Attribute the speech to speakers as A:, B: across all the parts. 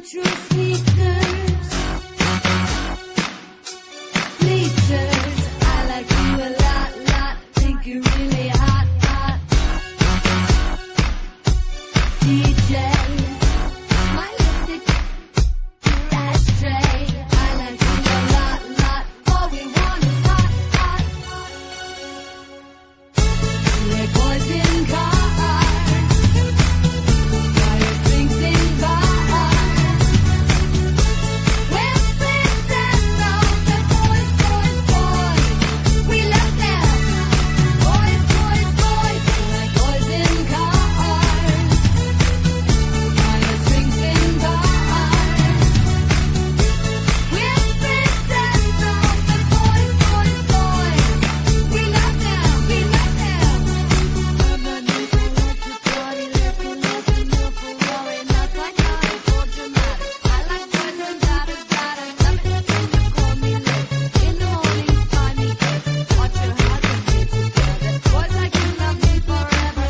A: true sneakers. Bleachers, I like you a lot, think you're really hot. DJ, my lipstick, your ashtray, I like you a lot, all we want is hot. We're boys in cars, fire drinks in bars. We're princess of the boys, we love them. Boys, we're boys in cars, fire drinks in bars. We're princess of the boys, we love them. I'm a nickel, like a party, little Ferrari, not like I'm so dramatic. I like boys and daughters, love it when you call me late. In the morning, find me good. Watch your heart and be together. Boys like you love me forever.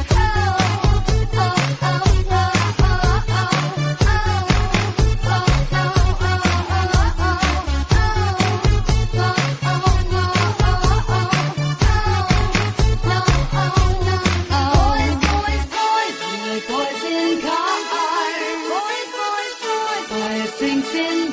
A: Boys in cars, boys, fire drinks in